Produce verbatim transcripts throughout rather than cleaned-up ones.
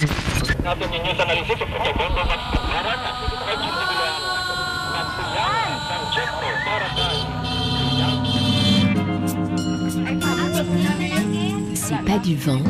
C'est pas du vent,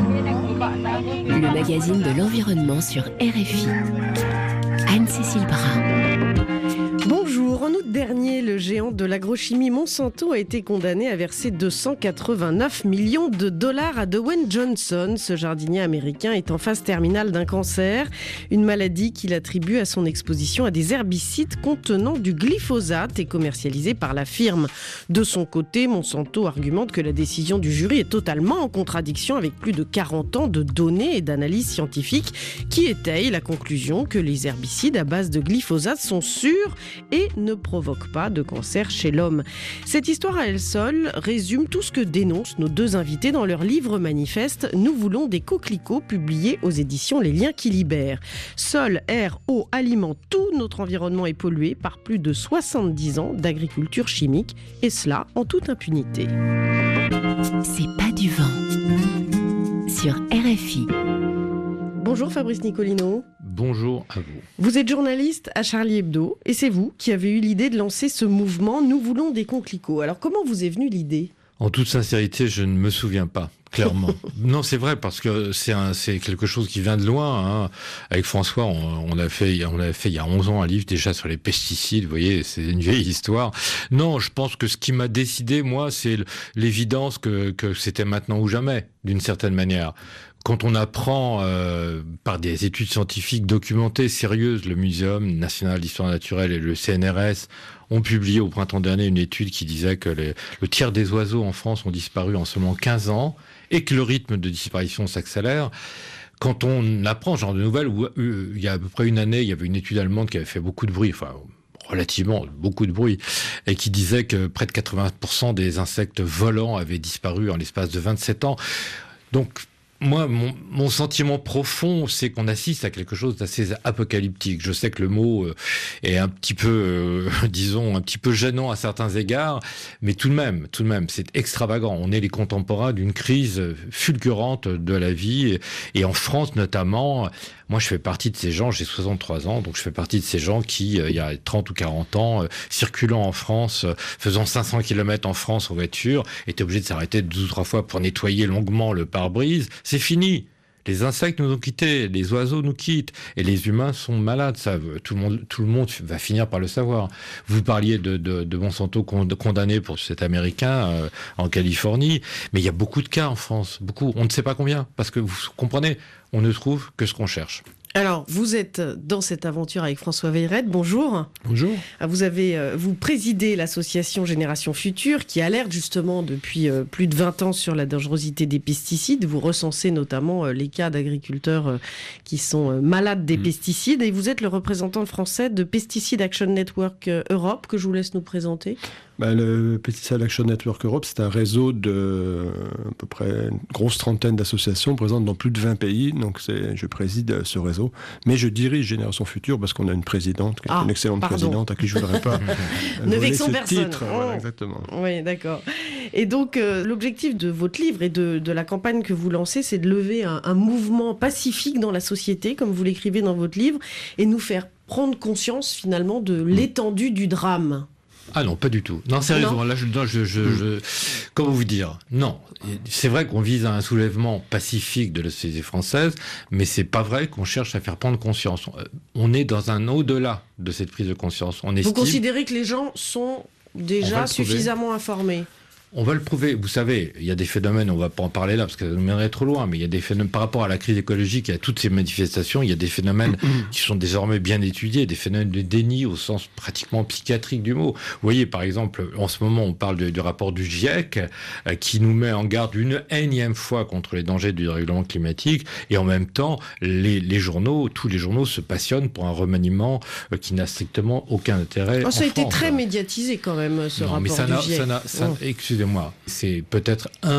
le magazine de l'environnement sur R F I. Anne-Cécile Brun. Bonjour, en août dernier, le géant de l'agrochimie Monsanto a été condamné à verser deux cent quatre-vingt-neuf millions de dollars à Dwayne Johnson. Ce jardinier américain est en phase terminale d'un cancer, une maladie qu'il attribue à son exposition à des herbicides contenant du glyphosate et commercialisés par la firme. De son côté, Monsanto argumente que la décision du jury est totalement en contradiction avec plus de quarante ans de données et d'analyses scientifiques qui étayent la conclusion que les herbicides à base de glyphosate sont sûrs et ne provoque pas de cancer chez l'homme. Cette histoire à elle seule résume tout ce que dénoncent nos deux invités dans leur livre manifeste « Nous voulons des coquelicots » publié aux éditions Les Liens qui libèrent. Sol, air, eau, aliments, tout notre environnement est pollué par plus de soixante-dix ans d'agriculture chimique et cela en toute impunité. C'est pas du vent sur R F I. Bonjour Fabrice Nicolino. Bonjour à vous. Vous êtes journaliste à Charlie Hebdo et c'est vous qui avez eu l'idée de lancer ce mouvement « Nous voulons des coquelicots ». Alors comment vous est venue l'idée ? En toute sincérité, je ne me souviens pas, clairement. Non, c'est vrai, parce que c'est, un, c'est quelque chose qui vient de loin. Hein. Avec François, on, on, a fait, on a fait il y a onze ans un livre déjà sur les pesticides. Vous voyez, c'est une vieille histoire. Non, je pense que ce qui m'a décidé, moi, c'est l'évidence que, que c'était maintenant ou jamais, d'une certaine manière. Quand on apprend euh, par des études scientifiques documentées, sérieuses, le Muséum national d'histoire naturelle et le C N R S ont publié au printemps dernier une étude qui disait que les, le tiers des oiseaux en France ont disparu en seulement quinze ans et que le rythme de disparition s'accélère. Quand on apprend ce genre de nouvelles, où, euh, il y a à peu près une année, il y avait une étude allemande qui avait fait beaucoup de bruit, enfin relativement beaucoup de bruit, et qui disait que près de quatre-vingts pour cent des insectes volants avaient disparu en l'espace de vingt-sept ans. Donc, moi, mon, mon sentiment profond, c'est qu'on assiste à quelque chose d'assez apocalyptique. Je sais que le mot euh, est un petit peu, euh, disons, un petit peu gênant à certains égards, mais tout de même, tout de même, c'est extravagant. On est les contemporains d'une crise fulgurante de la vie, et, et en France notamment. Moi, je fais partie de ces gens, j'ai soixante-trois ans, donc je fais partie de ces gens qui, euh, il y a trente ou quarante ans, euh, circulant en France, euh, faisant cinq cents kilomètres en France en voiture, étaient obligés de s'arrêter deux ou trois fois pour nettoyer longuement le pare-brise. C'est fini. Les insectes nous ont quittés, les oiseaux nous quittent, et les humains sont malades. Ça, tout le monde, tout le monde va finir par le savoir. Vous parliez de, de, de Monsanto condamné pour cet Américain euh, en Californie, mais il y a beaucoup de cas en France, beaucoup. On ne sait pas combien, parce que vous comprenez, on ne trouve que ce qu'on cherche. Alors, vous êtes dans cette aventure avec François Veyrette. Bonjour. Bonjour. Vous avez, vous présidez l'association Génération Future qui alerte justement depuis plus de vingt ans sur la dangerosité des pesticides. Vous recensez notamment les cas d'agriculteurs qui sont malades des mmh. pesticides et vous êtes le représentant français de Pesticide Action Network Europe que je vous laisse nous présenter. Ben, le Pesticide Action Network Europe, c'est un réseau de à peu près une grosse trentaine d'associations présentes dans plus de vingt pays. Donc c'est, je préside ce réseau. Mais je dirige Génération Future parce qu'on a une présidente, qui est ah, une excellente pardon. présidente à qui je ne voudrais pas ne voler vexons ce personne. titre. Oh. Voilà, exactement. Oui, d'accord. Et donc, euh, l'objectif de votre livre et de, de la campagne que vous lancez, c'est de lever un, un mouvement pacifique dans la société, comme vous l'écrivez dans votre livre, et nous faire prendre conscience finalement de l'étendue du drame. Ah non, pas du tout. Non, sérieusement, là, je, je, je, mmh. je, comment vous dire ? Non, c'est vrai qu'on vise à un soulèvement pacifique de la société française, mais c'est pas vrai qu'on cherche à faire prendre conscience. On est dans un au-delà de cette prise de conscience. On estime... Vous considérez que les gens sont déjà suffisamment informés ? On va le prouver. Vous savez, il y a des phénomènes, on ne va pas en parler là parce que ça nous mènerait trop loin, mais il y a des phénomènes par rapport à la crise écologique et à toutes ces manifestations, il y a des phénomènes qui sont désormais bien étudiés, des phénomènes de déni au sens pratiquement psychiatrique du mot. Vous voyez, par exemple, en ce moment, on parle de, du rapport du GIEC euh, qui nous met en garde une énième fois contre les dangers du dérèglement climatique et en même temps, les, les journaux, tous les journaux se passionnent pour un remaniement euh, qui n'a strictement aucun intérêt. Oh, ça en a été France. très médiatisé quand même, ce non, rapport mais ça du n'a, GIEC. Ça n'a, ça, oh. Excusez-moi, c'est peut-être un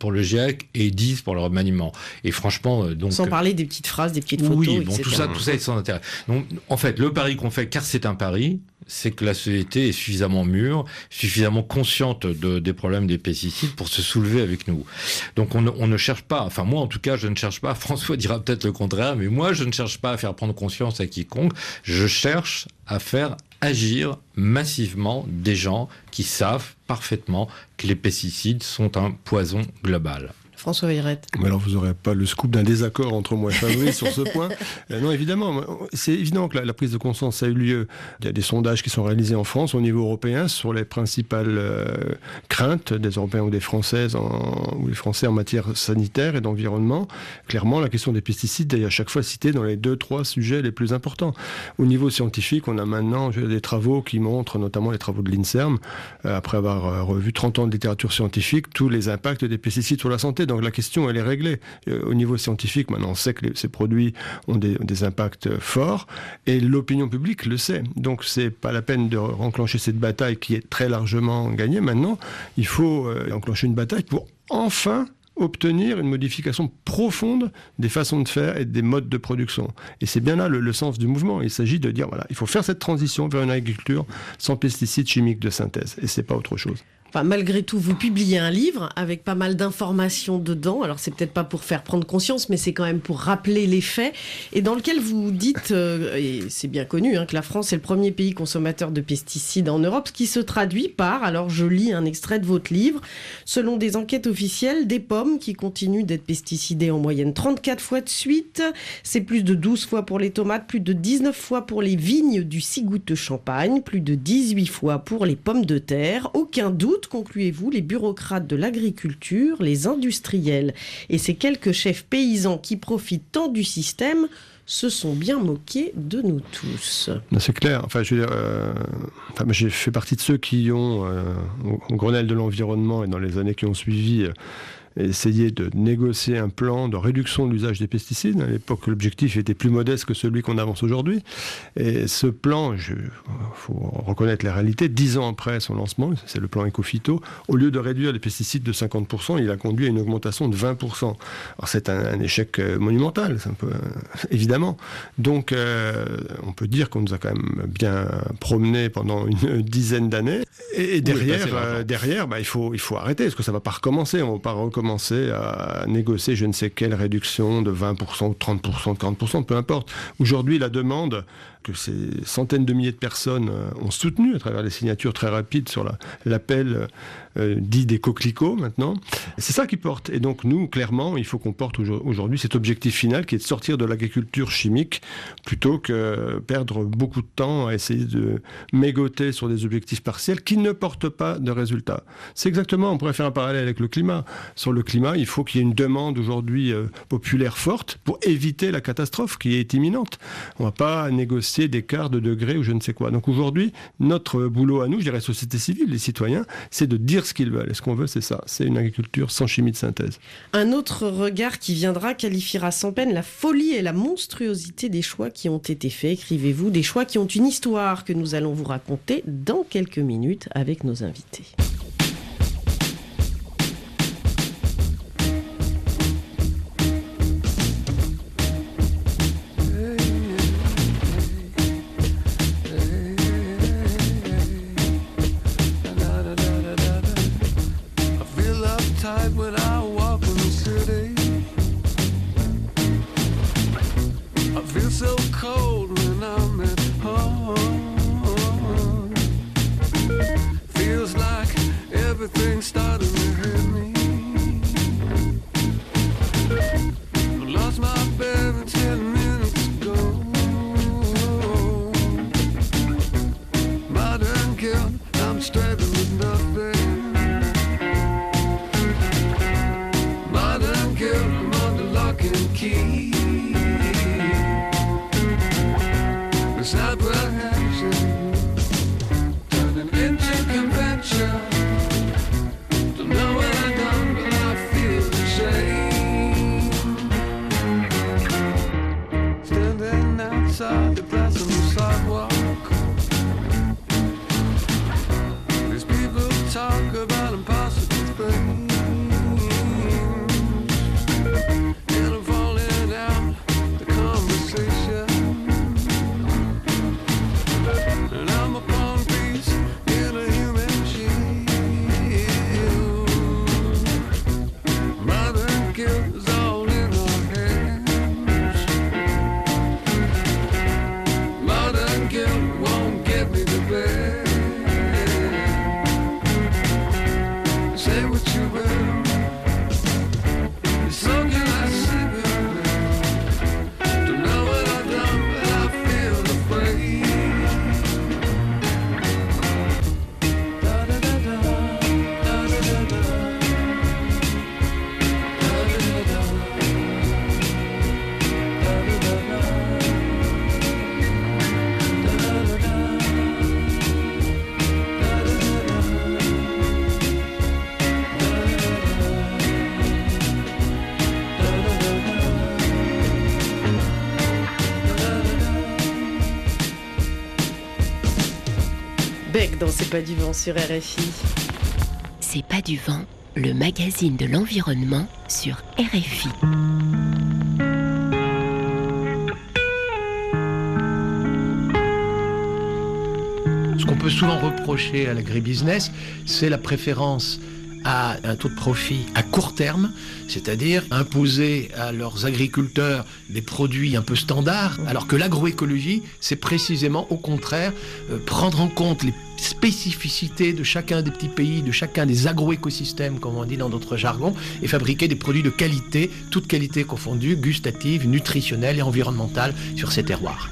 pour le GIEC et dix pour le remaniement. Et franchement, donc... Sans parler des petites phrases, des petites photos, oui, bon, et cetera. Tout ça, tout ça est sans intérêt. Donc, en fait, le pari qu'on fait, car c'est un pari, c'est que la société est suffisamment mûre, suffisamment consciente de, des problèmes des pesticides pour se soulever avec nous. Donc on ne, on ne cherche pas, enfin moi en tout cas je ne cherche pas, François dira peut-être le contraire, mais moi je ne cherche pas à faire prendre conscience à quiconque, je cherche à faire agir massivement des gens qui savent parfaitement que les pesticides sont un poison global. François Virette. Mais alors, vous n'aurez pas le scoop d'un désaccord entre moi et Fabrice sur ce point. Euh, non, évidemment. C'est évident que la, la prise de conscience a eu lieu. Il y a des sondages qui sont réalisés en France, au niveau européen, sur les principales euh, craintes des Européens ou des Françaises en, ou des Français en matière sanitaire et d'environnement. Clairement, la question des pesticides est à chaque fois citée dans les deux, trois sujets les plus importants. Au niveau scientifique, on a maintenant des travaux qui montrent, notamment les travaux de l'INSERM, euh, après avoir euh, revu trente ans de littérature scientifique, tous les impacts des pesticides sur la santé. Donc la question, elle est réglée. Euh, au niveau scientifique, maintenant, on sait que les, ces produits ont des, des impacts forts et l'opinion publique le sait. Donc, c'est pas la peine de renclencher cette bataille qui est très largement gagnée. Maintenant, il faut euh, enclencher une bataille pour enfin obtenir une modification profonde des façons de faire et des modes de production. Et c'est bien là le, le sens du mouvement. Il s'agit de dire, voilà, il faut faire cette transition vers une agriculture sans pesticides chimiques de synthèse. Et c'est pas autre chose. Enfin, malgré tout, vous publiez un livre avec pas mal d'informations dedans. Alors, c'est peut-être pas pour faire prendre conscience, mais c'est quand même pour rappeler les faits. Et dans lequel vous dites, euh, et c'est bien connu, hein, que la France est le premier pays consommateur de pesticides en Europe, ce qui se traduit par, alors je lis un extrait de votre livre, selon des enquêtes officielles, des pommes qui continuent d'être pesticidées en moyenne trente-quatre fois de suite. C'est plus de douze fois pour les tomates, plus de dix-neuf fois pour les vignes du Sigoutte Champagne, plus de dix-huit fois pour les pommes de terre. Aucun doute, concluez-vous, les bureaucrates de l'agriculture, les industriels et ces quelques chefs paysans qui profitent tant du système se sont bien moqués de nous tous. C'est clair. Enfin, je veux dire, euh, enfin, j'ai fait partie de ceux qui ont, euh, au Grenelle de l'environnement et dans les années qui ont suivi, euh, essayer de négocier un plan de réduction de l'usage des pesticides. À l'époque, l'objectif était plus modeste que celui qu'on avance aujourd'hui. Et ce plan, il faut reconnaître la réalité, dix ans après son lancement, c'est le plan Ecophyto, au lieu de réduire les pesticides de cinquante pour cent, il a conduit à une augmentation de vingt pour cent. Alors c'est un, un échec monumental, c'est un peu, euh, évidemment. Donc euh, on peut dire qu'on nous a quand même bien promené pendant une dizaine d'années. Et, et derrière, euh, derrière bah, il, faut, il faut arrêter, parce que ça ne va pas recommencer. On ne va pas recommencer commencer à négocier je ne sais quelle réduction de vingt pour cent, trente pour cent, quarante pour cent, peu importe. Aujourd'hui, la demande que ces centaines de milliers de personnes ont soutenu à travers les signatures très rapides sur la, l'appel euh, dit des coquelicots maintenant, c'est ça qui porte. Et donc nous, clairement, il faut qu'on porte aujourd'hui cet objectif final qui est de sortir de l'agriculture chimique plutôt que perdre beaucoup de temps à essayer de mégoter sur des objectifs partiels qui ne portent pas de résultats. C'est exactement, on pourrait faire un parallèle avec le climat. Sur le climat, il faut qu'il y ait une demande aujourd'hui euh, populaire forte pour éviter la catastrophe qui est imminente. On ne va pas négocier des quarts de degré ou je ne sais quoi. Donc aujourd'hui, notre boulot à nous, je dirais société civile, les citoyens, c'est de dire ce qu'ils veulent. Et ce qu'on veut, c'est ça. C'est une agriculture sans chimie de synthèse. Un autre regard qui viendra qualifiera sans peine la folie et la monstruosité des choix qui ont été faits. Écrivez-vous, des choix qui ont une histoire que nous allons vous raconter dans quelques minutes avec nos invités. dans C'est pas du vent sur R F I. C'est pas du vent, le magazine de l'environnement sur R F I. Ce qu'on peut souvent reprocher à l'agribusiness, c'est la préférence à un taux de profit à court terme, c'est-à-dire imposer à leurs agriculteurs des produits un peu standards, alors que l'agroécologie, c'est précisément au contraire euh, prendre en compte les spécificités de chacun des petits pays, de chacun des agroécosystèmes, comme on dit dans notre jargon, et fabriquer des produits de qualité, toutes qualités confondues, gustatives, nutritionnelles et environnementales sur ces terroirs.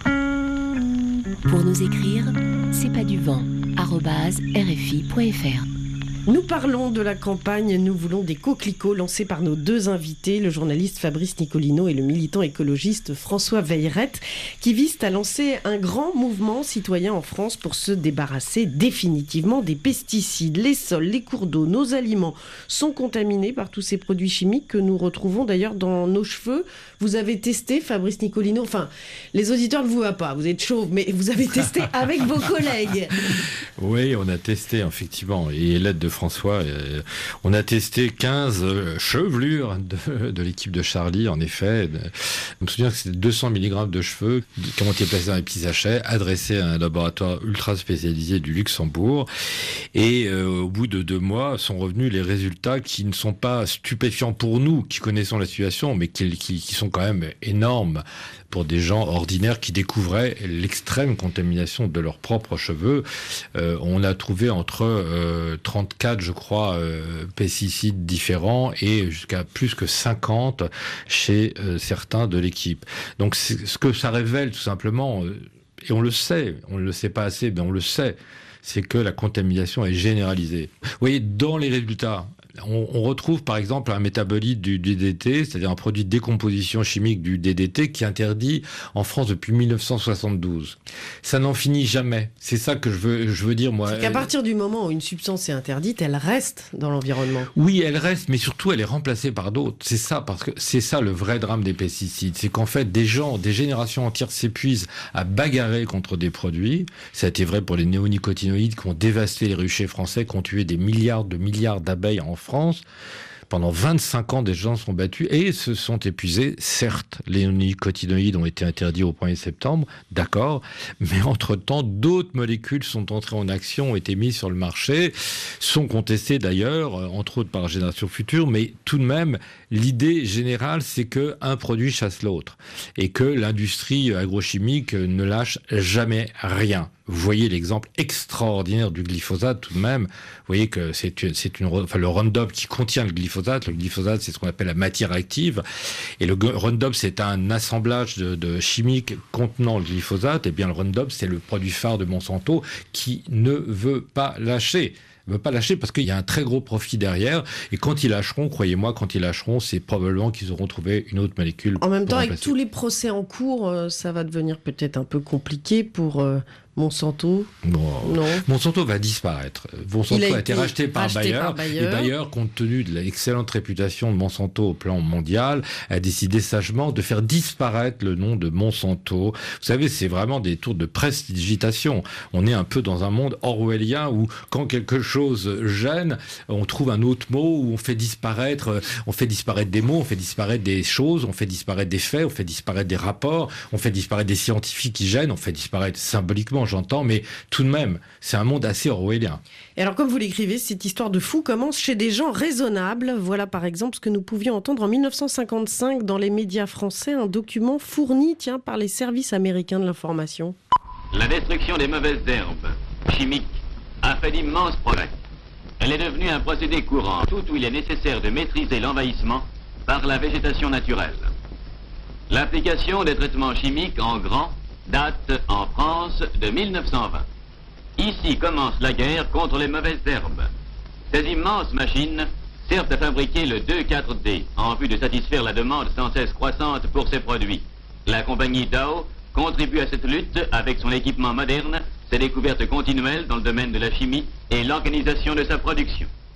Pour nous écrire, c'est pas du vent, arobase r f i point f r. Nous parlons de la campagne Nous voulons des coquelicots lancée par nos deux invités, le journaliste Fabrice Nicolino et le militant écologiste François Veillerette, qui visent à lancer un grand mouvement citoyen en France pour se débarrasser définitivement des pesticides. Les sols, les cours d'eau, nos aliments sont contaminés par tous ces produits chimiques que nous retrouvons d'ailleurs dans nos cheveux. Vous avez testé, Fabrice Nicolino, enfin, les auditeurs ne vous voient pas, vous êtes chauve, mais vous avez testé avec vos collègues. Oui, on a testé, effectivement, et l'aide de François, euh, on a testé quinze euh, chevelures de, de l'équipe de Charlie, en effet. Je me souviens que c'était deux cents milligrammes de cheveux qui ont été placés dans les petits sachets, adressés à un laboratoire ultra spécialisé du Luxembourg. Et euh, au bout de deux mois, sont revenus les résultats qui ne sont pas stupéfiants pour nous, qui connaissons la situation, mais qui, qui, qui sont quand même énormes pour des gens ordinaires qui découvraient l'extrême contamination de leurs propres cheveux. Euh, on a trouvé entre euh, trente-quatre, je crois, euh, pesticides différents et jusqu'à plus que cinquante chez euh, certains de l'équipe. Donc ce que ça révèle tout simplement, euh, et on le sait, on ne le sait pas assez, mais on le sait, c'est que la contamination est généralisée. Vous voyez, dans les résultats, On, on retrouve par exemple un métabolite du D D T, c'est-à-dire un produit de décomposition chimique du D D T qui est interdit en France depuis mille neuf cent soixante-douze. Ça n'en finit jamais. C'est ça que je veux, je veux dire, moi. C'est qu'à partir du moment où une substance est interdite, elle reste dans l'environnement. Oui, elle reste, mais surtout elle est remplacée par d'autres. C'est ça, parce que c'est ça le vrai drame des pesticides. C'est qu'en fait, des gens, des générations entières s'épuisent à bagarrer contre des produits. Ça a été vrai pour les néonicotinoïdes qui ont dévasté les ruchers français, qui ont tué des milliards de milliards d'abeilles en France. Pendant vingt-cinq ans, des gens sont battus et se sont épuisés. Certes, les néonicotinoïdes ont été interdits au premier septembre, d'accord, mais entre-temps, d'autres molécules sont entrées en action, ont été mises sur le marché, sont contestées d'ailleurs, entre autres par Génération Future, mais tout de même, l'idée générale, c'est qu'un produit chasse l'autre et que l'industrie agrochimique ne lâche jamais rien. Vous voyez l'exemple extraordinaire du glyphosate tout de même. Vous voyez que c'est une, c'est une, enfin le Roundup qui contient le glyphosate. Le glyphosate, c'est ce qu'on appelle la matière active. Et le Roundup, c'est un assemblage de, de chimiques contenant le glyphosate. Et bien le Roundup, c'est le produit phare de Monsanto qui ne veut pas lâcher. Ne veut pas lâcher parce qu'il y a un très gros profit derrière. Et quand ils lâcheront, croyez-moi, quand ils lâcheront, c'est probablement qu'ils auront trouvé une autre molécule. En même temps, remplacer. avec tous les procès en cours, ça va devenir peut-être un peu compliqué pour euh, Monsanto. Bon, non. Monsanto va disparaître. Monsanto a, a été racheté par Bayer, par Bayer. Et Bayer, compte tenu de l'excellente réputation de Monsanto au plan mondial, a décidé sagement de faire disparaître le nom de Monsanto. Vous savez, c'est vraiment des tours de prestidigitation. On est un peu dans un monde orwellien où quand quelque chose gêne, on trouve un autre mot où on fait disparaître, on fait disparaître des mots, on fait disparaître des choses, on fait disparaître des faits, on fait disparaître des rapports, on fait disparaître des scientifiques qui gênent, on fait disparaître symboliquement, j'entends, mais tout de même, c'est un monde assez orwellien. Et alors, comme vous l'écrivez, cette histoire de fou commence chez des gens raisonnables. Voilà par exemple ce que nous pouvions entendre en mille neuf cent cinquante-cinq dans les médias français, un document fourni tiens, par les services américains de l'information. La destruction des mauvaises herbes chimiques a fait d'immenses progrès. Elle est devenue un procédé courant, tout où il est nécessaire de maîtriser l'envahissement par la végétation naturelle. L'application des traitements chimiques en grand date en France de mille neuf cent vingt. Ici commence la guerre contre les mauvaises herbes. Ces immenses machines servent à fabriquer le deux quatre D en vue de satisfaire la demande sans cesse croissante pour ces produits. La compagnie Dow contribue à cette lutte avec son équipement moderne, ses découvertes continuelles dans le domaine de la chimie et l'organisation de sa production.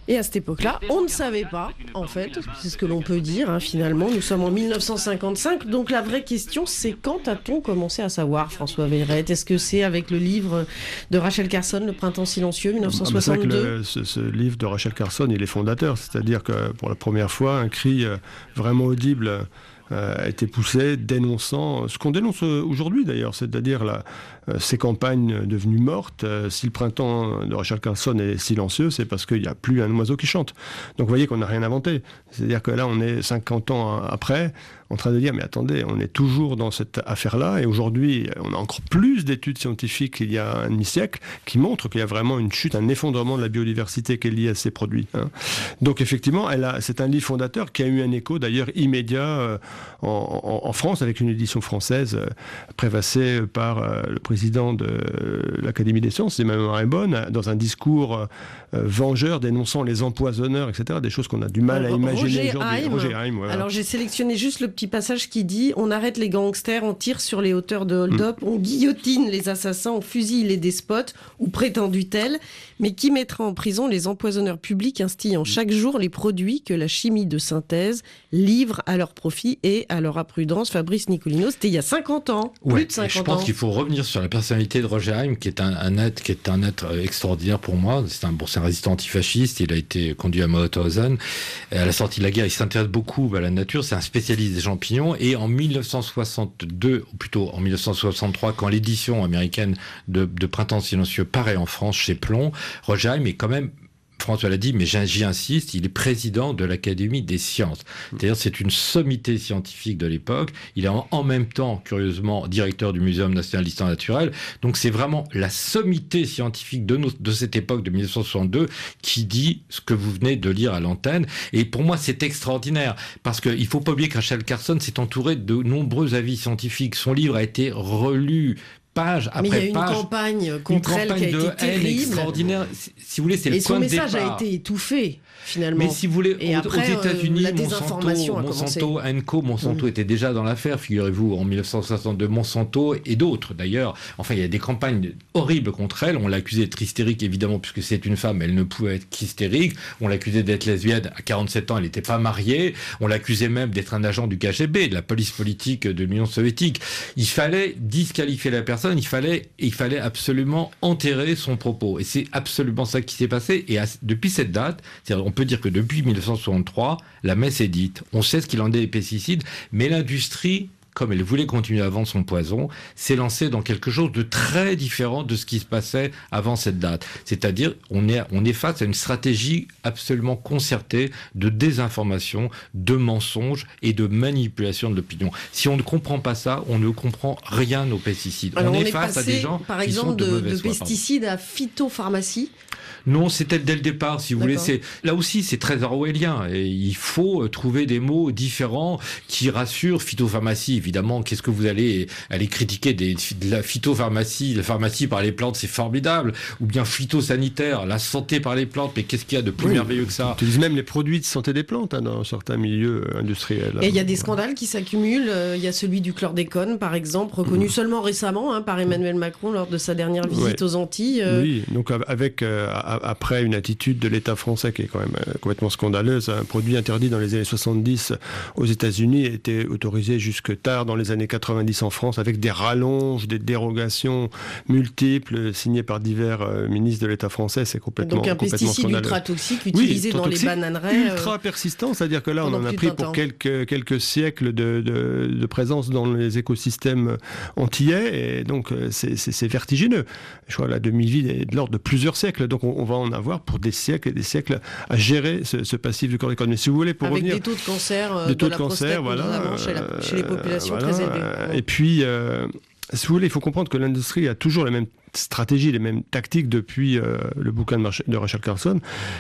Et à cette époque-là, on ne savait pas, en fait, c'est ce que l'on peut dire, hein, finalement. Nous sommes en mille neuf cent cinquante-cinq, donc la vraie question, c'est quand a-t-on commencé à savoir, François Vellerette? Est-ce que c'est avec le livre de Rachel Carson, Le Printemps silencieux, mille neuf cent soixante-deux? C'est vrai que le, ce, ce livre de Rachel Carson, il est fondateur, c'est-à-dire que pour la première fois, un cri euh, vraiment audible Euh, a été poussé, dénonçant ce qu'on dénonce aujourd'hui d'ailleurs, c'est-à-dire la, euh, ces campagnes devenues mortes. Euh, si le printemps de Rachel Carson est silencieux, c'est parce qu'il n'y a plus un oiseau qui chante. Donc vous voyez qu'on n'a rien inventé. C'est-à-dire que là, on est cinquante ans après, en train de dire, mais attendez, on est toujours dans cette affaire-là, et aujourd'hui, on a encore plus d'études scientifiques qu'il y a un demi-siècle qui montrent qu'il y a vraiment une chute, un effondrement de la biodiversité qui est lié à ces produits. Hein. Donc effectivement, elle a, c'est un livre fondateur qui a eu un écho d'ailleurs immédiat euh, en, en, en France, avec une édition française euh, préfassée par euh, le président de euh, l'Académie des sciences, Emmanuel Rébonne, dans un discours euh, vengeur dénonçant les empoisonneurs, et cetera, des choses qu'on a du mal à imaginer aujourd'hui. Roger Haim. Voilà. Alors j'ai sélectionné juste le petit passage qui dit « On arrête les gangsters, on tire sur les hauteurs de hold-up, mmh. on guillotine les assassins, on fusille les despotes, ou prétendus tels, mais qui mettra en prison les empoisonneurs publics instillant chaque jour les produits que la chimie de synthèse livre à leur profit et à leur imprudence ». Fabrice Nicolino, c'était il y a cinquante ans, ouais, plus de cinquante ans. Je pense qu'il faut revenir sur la personnalité de Roger Haim, qui est un, un être, qui est un être extraordinaire pour moi. C'est un, bon, c'est un résistant antifasciste, il a été conduit à Mauthausen. À la sortie de la guerre, il s'intéresse beaucoup à la nature, c'est un spécialiste des champignons, et en mille neuf cent soixante-deux, ou plutôt en mille neuf cent soixante-trois, quand l'édition américaine de, de Printemps silencieux paraît en France chez Plon, Roger Haim est quand même, François l'a dit, mais j'y insiste, il est président de l'Académie des sciences. C'est-à-dire, c'est une sommité scientifique de l'époque. Il est en, en même temps, curieusement, directeur du Muséum national d'histoire naturelle. Donc, c'est vraiment la sommité scientifique de, nos, de cette époque, de mille neuf cent soixante-deux, qui dit ce que vous venez de lire à l'antenne. Et pour moi, c'est extraordinaire, parce qu'il ne faut pas oublier que Rachel Carson s'est entourée de nombreux avis scientifiques. Son livre a été relu page après page. Mais il y a une campagne contre une elle campagne qui a été terrible. Extraordinaire. Si, si vous voulez, c'est et le point de départ. Et son message a été étouffé, finalement. Mais si vous voulez, et aux, après, aux États-Unis, euh, Monsanto, Monsanto, Enco, Monsanto mmh. était déjà dans l'affaire, figurez-vous, en mille neuf cent soixante-deux, Monsanto et d'autres d'ailleurs. Enfin, il y a des campagnes horribles contre elle. On l'accusait d'être hystérique, évidemment, puisque c'est une femme, elle ne pouvait être qu'hystérique. On l'accusait d'être lesbienne. À quarante-sept ans, elle n'était pas mariée. On l'accusait même d'être un agent du K G B, de la police politique de l'Union soviétique. Il fallait disqualifier la personne, il fallait il fallait absolument enterrer son propos. Et c'est absolument ça qui s'est passé. Et à, depuis cette date, c'est-à-dire on peut dire que depuis mille neuf cent soixante-trois, la messe est dite. On sait ce qu'il en est des pesticides, mais l'industrie, comme elle voulait continuer à vendre son poison, s'est lancée dans quelque chose de très différent de ce qui se passait avant cette date. C'est-à-dire, on est, on est face à une stratégie absolument concertée de désinformation, de mensonges et de manipulation de l'opinion. Si on ne comprend pas ça, on ne comprend rien aux pesticides. Alors on, on est, est face passé, à des gens par qui exemple, sont de, de, mauvaise de foi, pesticides pardon. à phytopharmacie. Non, c'était dès le départ, si vous D'accord. voulez. C'est, là aussi, c'est très orwellien. Et il faut trouver des mots différents qui rassurent. Phytopharmacie, évidemment, qu'est-ce que vous allez aller critiquer des, de la phytopharmacie, la pharmacie par les plantes, c'est formidable. Ou bien phytosanitaire, la santé par les plantes, mais qu'est-ce qu'il y a de plus oui, merveilleux que ça? On utilise même les produits de santé des plantes hein, dans certains milieux industriels. Et il y a des scandales qui s'accumulent. Il y a celui du chlordécone, par exemple, reconnu mmh. seulement récemment hein, par Emmanuel Macron lors de sa dernière visite ouais. aux Antilles. Euh... Oui, donc avec... Euh, après une attitude de l'État français qui est quand même euh, complètement scandaleuse. Un produit interdit dans les années soixante-dix aux États-Unis a été autorisé jusque tard dans les années quatre-vingt-dix en France avec des rallonges, des dérogations multiples signées par divers euh, ministres de l'État français. C'est complètement Donc un complètement pesticide scandaleux. ultra toxique utilisé oui, dans les bananeraies. Ultra euh, persistant, c'est-à-dire que là on en a pris pour quelques, quelques siècles de, de, de présence dans les écosystèmes antillais et donc c'est, c'est, c'est vertigineux. Je crois que la demi-vie est de l'ordre de plusieurs siècles. Donc on, on va en avoir pour des siècles et des siècles à gérer ce, ce passif du chlordécone. Mais si vous voulez, pour avec revenir... des taux de cancer, euh, des taux de, de la cancer, prostate, voilà, chez, la, chez les populations euh, voilà, très élevées. Et puis, euh, si vous voulez, il faut comprendre que l'industrie a toujours les mêmes stratégie, les mêmes tactiques depuis euh, le bouquin de, de Rachel Carson.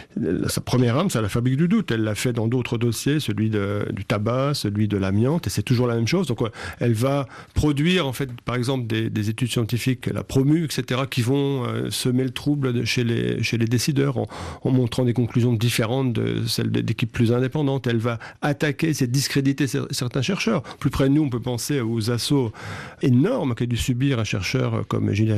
Sa première arme, c'est la fabrique du doute. Elle l'a fait dans d'autres dossiers, celui de, du tabac, celui de l'amiante, et c'est toujours la même chose. Donc, ouais, elle va produire, en fait, par exemple, des, des études scientifiques, la promue, et cetera, qui vont euh, semer le trouble de, chez, les, chez les décideurs en, en montrant des conclusions différentes de celles d'équipes plus indépendantes. Elle va attaquer, c'est discréditer certains chercheurs. Plus près de nous, on peut penser aux assauts énormes qu'a dû subir un chercheur comme Gilles-Éric Serralini,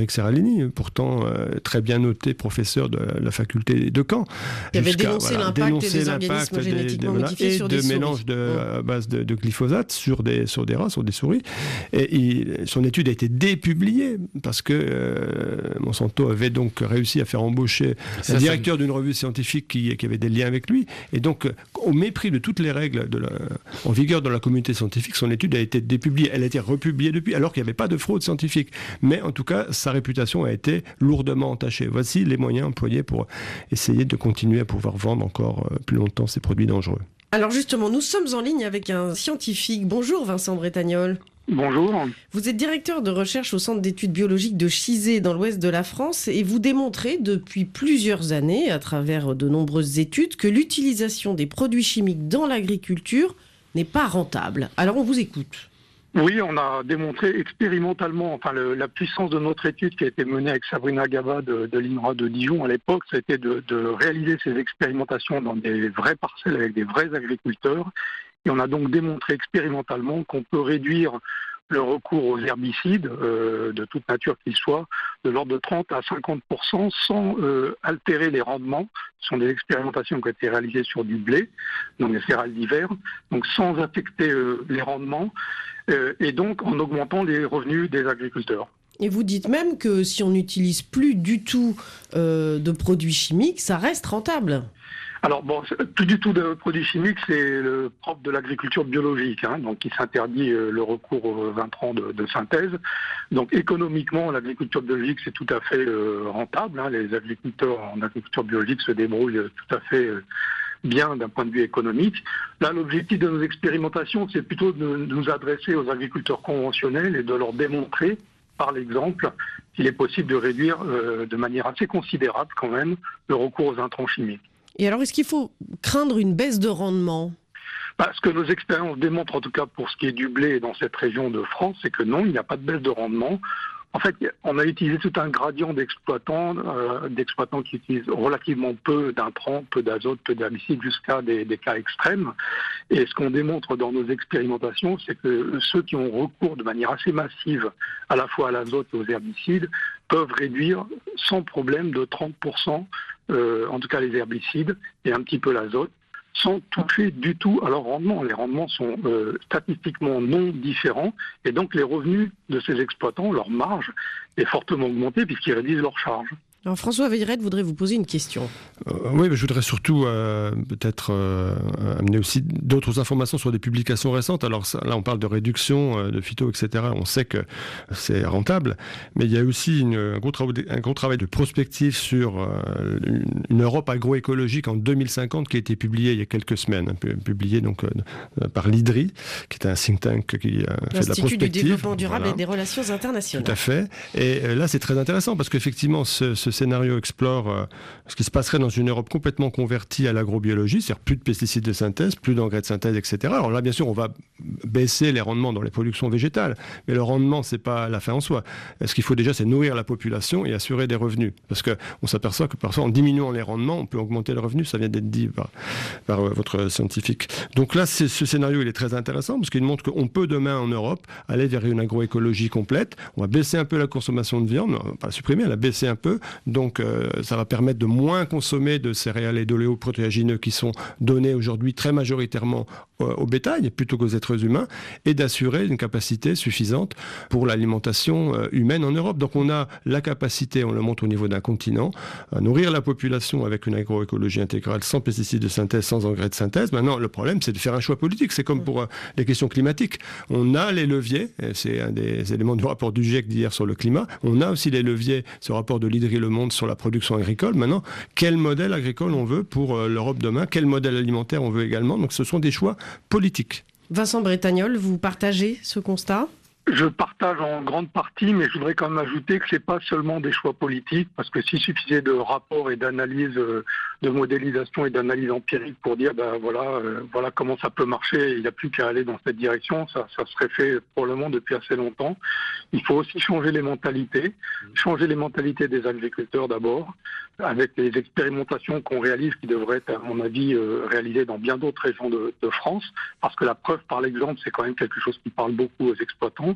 Mélanie, pourtant euh, très bien noté professeur de la faculté de Caen. Il avait dénoncé voilà, l'impact dénoncé des organismes génétiquement des, modifiés et sur de des mélange de, mmh. à base de, de glyphosate sur des, sur des rats, sur des souris. Et il, son étude a été dépubliée parce que euh, Monsanto avait donc réussi à faire embaucher ça, un directeur ça... d'une revue scientifique qui, qui avait des liens avec lui. Et donc, au mépris de toutes les règles de la, en vigueur dans la communauté scientifique, son étude a été dépubliée. Elle a été republiée depuis, alors qu'il n'y avait pas de fraude scientifique. Mais en tout cas, sa réputation a été lourdement entachée. Voici les moyens employés pour essayer de continuer à pouvoir vendre encore plus longtemps ces produits dangereux. Alors justement, nous sommes en ligne avec un scientifique. Bonjour Vincent Bretagnol. Bonjour. Vous êtes directeur de recherche au Centre d'études biologiques de Chizé dans l'ouest de la France et vous démontrez depuis plusieurs années, à travers de nombreuses études, que l'utilisation des produits chimiques dans l'agriculture n'est pas rentable. Alors on vous écoute. Oui, on a démontré expérimentalement, enfin le, la puissance de notre étude qui a été menée avec Sabrina Gaba de, de l'I N R A de Dijon à l'époque, ça a été de, de réaliser ces expérimentations dans des vraies parcelles avec des vrais agriculteurs. Et on a donc démontré expérimentalement qu'on peut réduire le recours aux herbicides, euh, de toute nature qu'ils soient, de l'ordre de trente à cinquante pour cent sans euh, altérer les rendements. Ce sont des expérimentations qui ont été réalisées sur du blé, donc des céréales d'hiver, donc sans affecter euh, les rendements, euh, et donc en augmentant les revenus des agriculteurs. Et vous dites même que si on n'utilise plus du tout euh, de produits chimiques, ça reste rentable. Alors bon, plus du tout de produits chimiques, c'est le propre de l'agriculture biologique, hein, donc qui s'interdit euh, le recours aux intrants de, de synthèse. Donc économiquement, l'agriculture biologique c'est tout à fait euh, rentable. Hein, les agriculteurs en agriculture biologique se débrouillent tout à fait euh, bien d'un point de vue économique. Là, l'objectif de nos expérimentations, c'est plutôt de nous adresser aux agriculteurs conventionnels et de leur démontrer, par l'exemple, qu'il est possible de réduire euh, de manière assez considérable quand même le recours aux intrants chimiques. Et alors, est-ce qu'il faut craindre une baisse de rendement ? Bah, ce que nos expériences démontrent, en tout cas pour ce qui est du blé dans cette région de France, c'est que non, il n'y a pas de baisse de rendement. En fait, on a utilisé tout un gradient d'exploitants, euh, d'exploitants qui utilisent relativement peu d'intrants, peu d'azote, peu d'herbicides, jusqu'à des, des cas extrêmes. Et ce qu'on démontre dans nos expérimentations, c'est que ceux qui ont recours de manière assez massive à la fois à l'azote et aux herbicides peuvent réduire sans problème de trente pour cent, euh, en tout cas les herbicides et un petit peu l'azote, sans toucher du tout à leur rendement. Les rendements sont euh, statistiquement non différents et donc les revenus de ces exploitants, leur marge est fortement augmentée puisqu'ils réduisent leurs charges. Alors François Veillerette voudrait vous poser une question. Euh, oui, mais je voudrais surtout euh, peut-être euh, amener aussi d'autres informations sur des publications récentes. Alors ça, là, on parle de réduction euh, de phyto, et cetera. On sait que c'est rentable, mais il y a aussi une, un, gros travail, un gros travail de prospective sur euh, une, une Europe agroécologique en deux mille cinquante qui a été publié il y a quelques semaines, hein, publié donc euh, par l'I D R I, qui est un think tank qui euh, fait de la prospective. L'Institut du développement durable voilà. et des relations internationales. Tout à fait. Et euh, là, c'est très intéressant parce qu'effectivement, ce, ce scénario explore euh, ce qui se passerait dans une Europe complètement convertie à l'agrobiologie, c'est-à-dire plus de pesticides de synthèse, plus d'engrais de synthèse, et cetera. Alors là, bien sûr, on va baisser les rendements dans les productions végétales, mais le rendement, c'est pas la fin en soi. Ce qu'il faut déjà, c'est nourrir la population et assurer des revenus, parce que on s'aperçoit que parfois, en diminuant les rendements, on peut augmenter le revenu. Ça vient d'être dit par, par euh, votre scientifique. Donc là, c'est, ce scénario, il est très intéressant parce qu'il montre qu'on peut demain en Europe aller vers une agroécologie complète. On va baisser un peu la consommation de viande, on va pas la supprimer, elle a baissé un peu. Donc euh, ça va permettre de moins consommer de céréales et d'oléoprotéagineux qui sont donnés aujourd'hui très majoritairement euh, au bétail plutôt qu'aux êtres humains et d'assurer une capacité suffisante pour l'alimentation euh, humaine en Europe. Donc on a la capacité, on le montre au niveau d'un continent, à nourrir la population avec une agroécologie intégrale sans pesticides de synthèse, sans engrais de synthèse. Maintenant, le problème, c'est de faire un choix politique. C'est comme pour euh, les questions climatiques. On a les leviers, et c'est un des éléments du rapport du GIEC d'hier sur le climat. On a aussi les leviers, ce rapport de l'I D R I Le Monde sur la production agricole. Maintenant, quel modèle agricole on veut pour euh, l'Europe demain? Quel modèle alimentaire on veut également? Donc ce sont des choix politiques. Vincent Bretagnol, vous partagez ce constat ? Je partage en grande partie, mais je voudrais quand même ajouter que c'est pas seulement des choix politiques, parce que s'il suffisait de rapports et d'analyses, de modélisation et d'analyse empirique pour dire, ben voilà, euh, voilà comment ça peut marcher, il n'y a plus qu'à aller dans cette direction, ça, ça serait fait probablement depuis assez longtemps. Il faut aussi changer les mentalités, changer les mentalités des agriculteurs d'abord, avec les expérimentations qu'on réalise, qui devraient être, à mon avis, euh, réalisées dans bien d'autres régions de, de France, parce que la preuve par l'exemple, c'est quand même quelque chose qui parle beaucoup aux exploitants.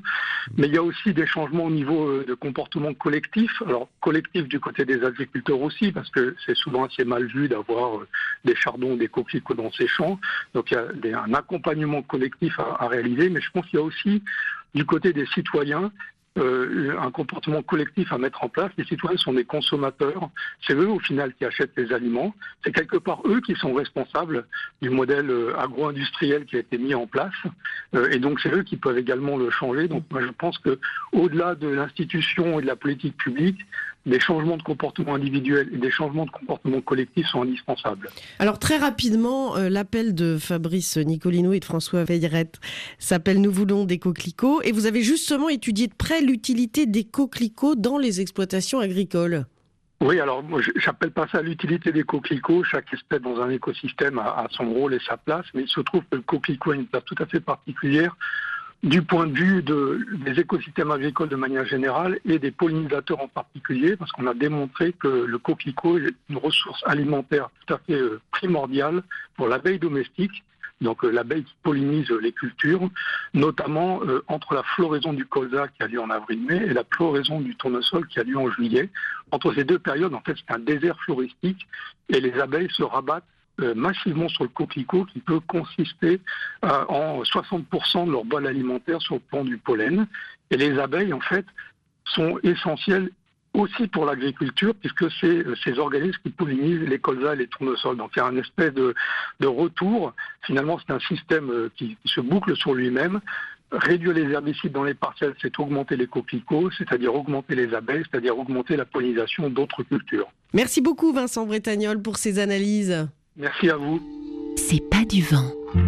Mais il y a aussi des changements au niveau de comportement collectif. Alors, collectif du côté des agriculteurs aussi, parce que c'est souvent assez mal vu d'avoir des chardons, des coquelicots dans ces champs. Donc, il y a des, un accompagnement collectif à, à réaliser. Mais je pense qu'il y a aussi, du côté des citoyens, Euh, un comportement collectif à mettre en place. Les citoyens sont des consommateurs. C'est eux, au final, qui achètent les aliments. C'est quelque part eux qui sont responsables du modèle euh, agro-industriel qui a été mis en place. Euh, et donc, c'est eux qui peuvent également le changer. Donc, moi, je pense que au-delà de l'institution et de la politique publique, des changements de comportement individuel et des changements de comportement collectif sont indispensables. Alors très rapidement, euh, l'appel de Fabrice Nicolino et de François Veillerette s'appelle « Nous voulons des coquelicots » et vous avez justement étudié de près l'utilité des coquelicots dans les exploitations agricoles. Oui, alors moi j'appelle pas ça l'utilité des coquelicots. Chaque espèce dans un écosystème a, a son rôle et sa place, mais il se trouve que le coquelicot a une place tout à fait particulière du point de vue de, des écosystèmes agricoles de manière générale et des pollinisateurs en particulier, parce qu'on a démontré que le coquelicot est une ressource alimentaire tout à fait euh, primordiale pour l'abeille domestique, donc euh, l'abeille qui pollinise euh, les cultures, notamment euh, entre la floraison du colza qui a lieu en avril-mai et la floraison du tournesol qui a lieu en juillet. Entre ces deux périodes, en fait, c'est un désert floristique et les abeilles se rabattent Euh, massivement sur le coquelicot qui peut consister euh, en soixante pour cent de leur bol alimentaire sur le plan du pollen. Et les abeilles, en fait, sont essentielles aussi pour l'agriculture puisque c'est euh, ces organismes qui pollinisent les colzas et les tournesols. Donc il y a un espèce de, de retour. Finalement, c'est un système euh, qui, qui se boucle sur lui-même. Réduire les herbicides dans les parcelles, c'est augmenter les coquelicots, c'est-à-dire augmenter les abeilles, c'est-à-dire augmenter la pollinisation d'autres cultures. Merci beaucoup Vincent Bretagnol pour ces analyses. Merci à vous. C'est pas du vent.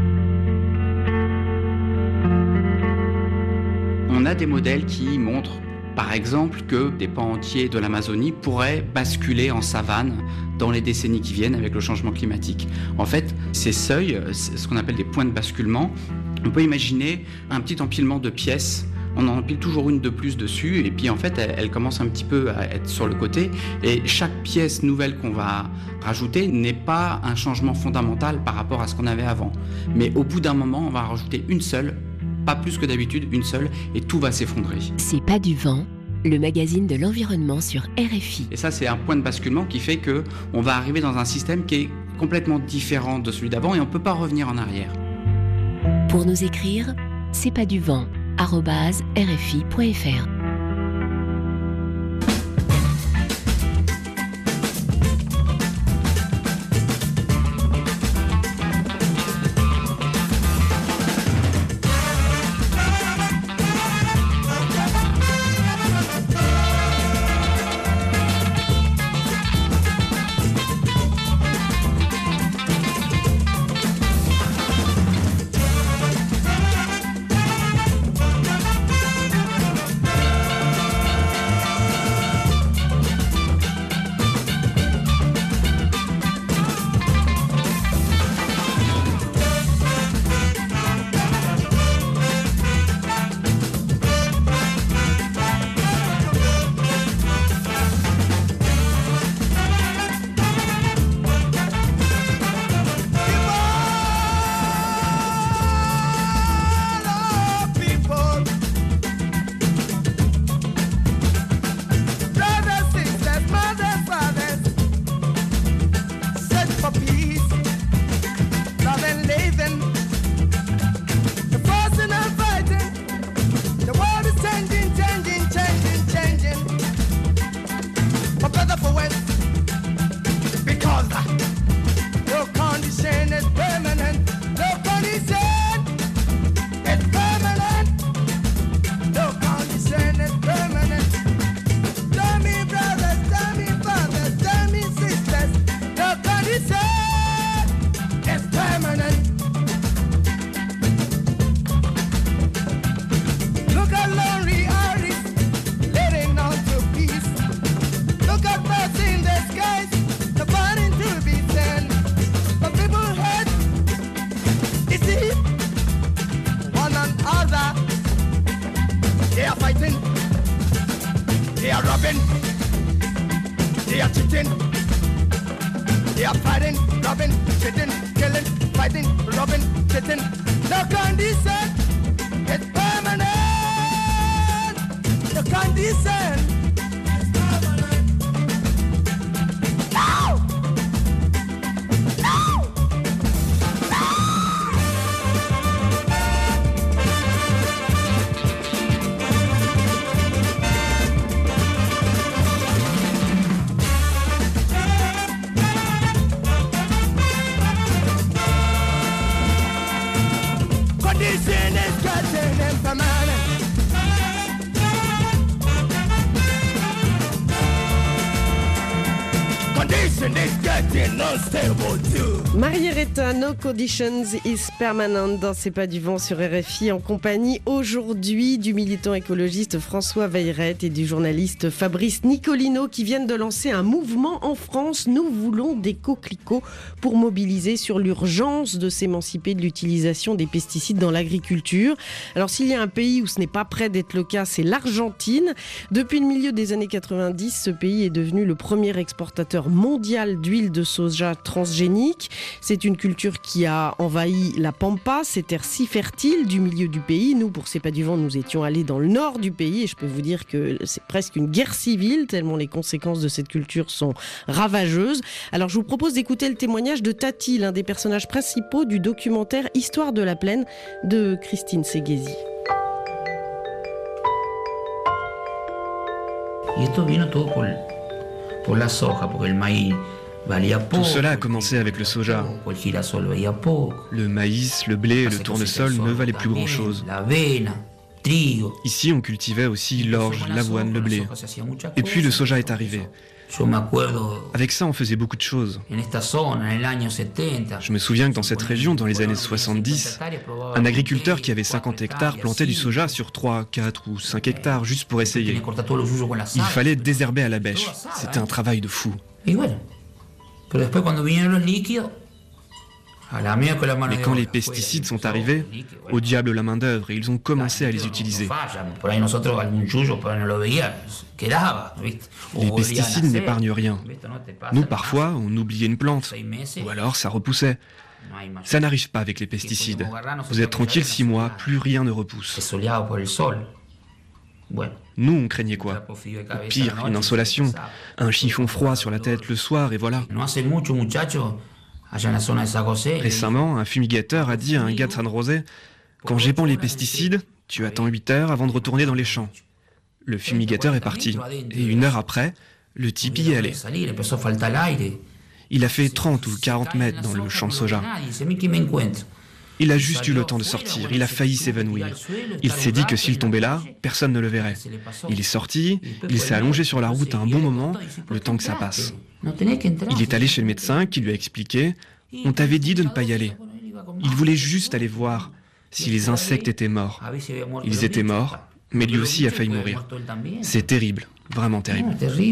On a des modèles qui montrent, par exemple, que des pans entiers de l'Amazonie pourraient basculer en savane dans les décennies qui viennent avec le changement climatique. En fait, ces seuils, c'est ce qu'on appelle des points de basculement, on peut imaginer un petit empilement de pièces. On en empile toujours une de plus dessus et puis en fait elle, elle commence un petit peu à être sur le côté et chaque pièce nouvelle qu'on va rajouter n'est pas un changement fondamental par rapport à ce qu'on avait avant. Mais au bout d'un moment, on va rajouter une seule, pas plus que d'habitude, une seule et tout va s'effondrer. C'est pas du vent, le magazine de l'environnement sur R F I. Et ça c'est un point de basculement qui fait que on va arriver dans un système qui est complètement différent de celui d'avant et on peut pas revenir en arrière. Pour nous écrire, c'est pas du vent arobase r f i point f r. Marietta, No Conditions is Permanent dans C'est pas du vent sur R F I, en compagnie aujourd'hui du militant écologiste François Weyreth et du journaliste Fabrice Nicolino qui viennent de lancer un mouvement en France. Nous voulons des coquelicots pour mobiliser sur l'urgence de s'émanciper de l'utilisation des pesticides dans l'agriculture. Alors s'il y a un pays où ce n'est pas près d'être le cas, c'est l'Argentine. Depuis le milieu des années quatre-vingt-dix, ce pays est devenu le premier exportateur mondial d'huile de soja transgénique. C'est une culture qui a envahi la Pampa, ces terres si fertiles du milieu du pays. Nous, pour C'est pas du vent, nous étions allés dans le nord du pays et je peux vous dire que c'est presque une guerre civile tellement les conséquences de cette culture sont ravageuses. Alors je vous propose d'écouter le témoignage de Tati, l'un des personnages principaux du documentaire Histoire de la plaine de Christine Seguesi. Y esto vino todo por, por la soja, porque el maíz. Tout cela a commencé avec le soja. Le maïs, le blé et le tournesol ne valaient plus grand-chose. Ici, on cultivait aussi l'orge, l'avoine, le blé. Et puis le soja est arrivé. Avec ça, on faisait beaucoup de choses. Je me souviens que dans cette région, dans les années soixante-dix, un agriculteur qui avait cinquante hectares plantait du soja sur trois, quatre ou cinq hectares juste pour essayer. Il fallait désherber à la bêche. C'était un travail de fou. Mais quand les pesticides sont arrivés, au diable la main-d'œuvre, et ils ont commencé à les utiliser. Les pesticides n'épargnent rien. Nous, parfois, on oubliait une plante, ou alors ça repoussait. Ça n'arrive pas avec les pesticides. Vous êtes tranquille six mois, plus rien ne repousse. Nous, on craignait quoi? Au pire, une insolation, un chiffon froid sur la tête le soir et voilà. Récemment, un fumigateur a dit à un gars de San José « Quand j'épand les pesticides, tu attends huit heures avant de retourner dans les champs. » Le fumigateur est parti, et une heure après, le type y est allé. Il a fait trente ou quarante mètres dans le champ de soja. Il a juste eu le temps de sortir, il a failli s'évanouir. Il s'est dit que s'il tombait là, personne ne le verrait. Il est sorti, il s'est allongé sur la route un bon moment, le temps que ça passe. Il est allé chez le médecin qui lui a expliqué « On t'avait dit de ne pas y aller ». Il voulait juste aller voir si les insectes étaient morts. Ils étaient morts, mais lui aussi a failli mourir. C'est terrible, vraiment terrible.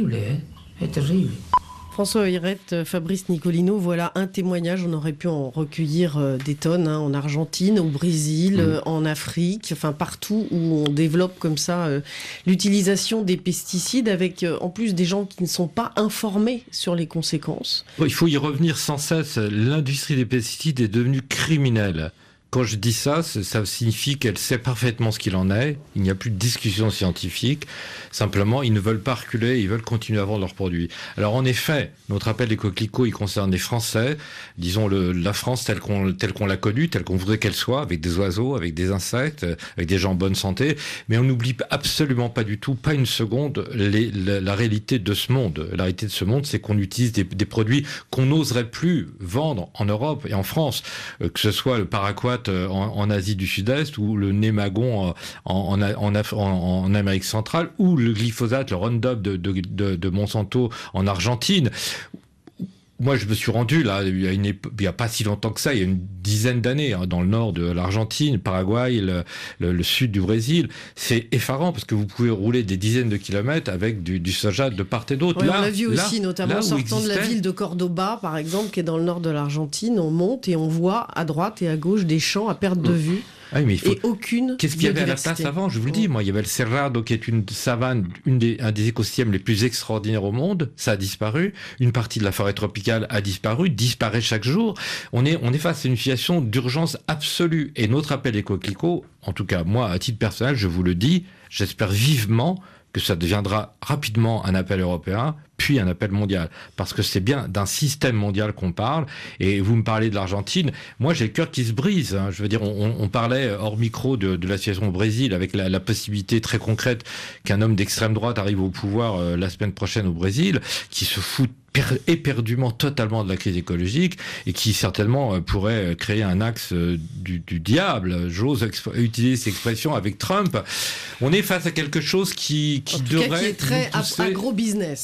François Weyreth, Fabrice Nicolino, voilà un témoignage, on aurait pu en recueillir euh, des tonnes, hein, en Argentine, au Brésil, mmh. euh, en Afrique, enfin partout où on développe comme ça euh, l'utilisation des pesticides avec euh, en plus des gens qui ne sont pas informés sur les conséquences. Il faut y revenir sans cesse, l'industrie des pesticides est devenue criminelle. Quand je dis ça, ça signifie qu'elle sait parfaitement ce qu'il en est. Il n'y a plus de discussion scientifique. Simplement, ils ne veulent pas reculer, ils veulent continuer à vendre leurs produits. Alors en effet, notre appel des coquelicots, il concerne les Français. Disons le, la France telle qu'on, telle qu'on l'a connue, telle qu'on voudrait qu'elle soit, avec des oiseaux, avec des insectes, avec des gens en bonne santé. Mais on n'oublie absolument pas du tout, pas une seconde, les, la, la réalité de ce monde. La réalité de ce monde, c'est qu'on utilise des, des produits qu'on n'oserait plus vendre en Europe et en France. Euh, que ce soit le paraquat En, en Asie du Sud-Est ou le némagon en, en, en, en, en Amérique centrale ou le glyphosate, le Roundup de, de, de, de Monsanto en Argentine. Moi, je me suis rendu là, il y a, une épo- il y a pas si longtemps que ça, il y a une dizaine d'années, hein, dans le nord de l'Argentine, Paraguay, le, le, le sud du Brésil. C'est effarant parce que vous pouvez rouler des dizaines de kilomètres avec du, du soja de part et d'autre. Oui, là, on l'a vu là, aussi, notamment là sortant existait... de la ville de Cordoba, par exemple, qui est dans le nord de l'Argentine. On monte et on voit à droite et à gauche des champs à perte de vue. Ah oui, mais il faut... Et aucune Qu'est-ce qu'il y avait à la place avant? Je vous le dis, moi, il y avait le Cerrado qui est une savane, une des, un des écosystèmes les plus extraordinaires au monde. Ça a disparu. Une partie de la forêt tropicale a disparu, disparaît chaque jour. On est, on est face à une situation d'urgence absolue. Et notre appel des coquelicots, en tout cas, moi, à titre personnel, je vous le dis, j'espère vivement que ça deviendra rapidement un appel européen, puis un appel mondial. Parce que c'est bien d'un système mondial qu'on parle. Et vous me parlez de l'Argentine. Moi, j'ai le cœur qui se brise. Hein. Je veux dire, on, on parlait hors micro de, de la situation au Brésil avec la, la possibilité très concrète qu'un homme d'extrême droite arrive au pouvoir euh, la semaine prochaine au Brésil, qui se fout éperdument totalement de la crise écologique et qui certainement pourrait créer un axe du, du diable. J'ose exp- utiliser cette expression avec Trump. On est face à quelque chose qui, qui en tout devrait cas, qui est très pousser... agro-business pour son Oui,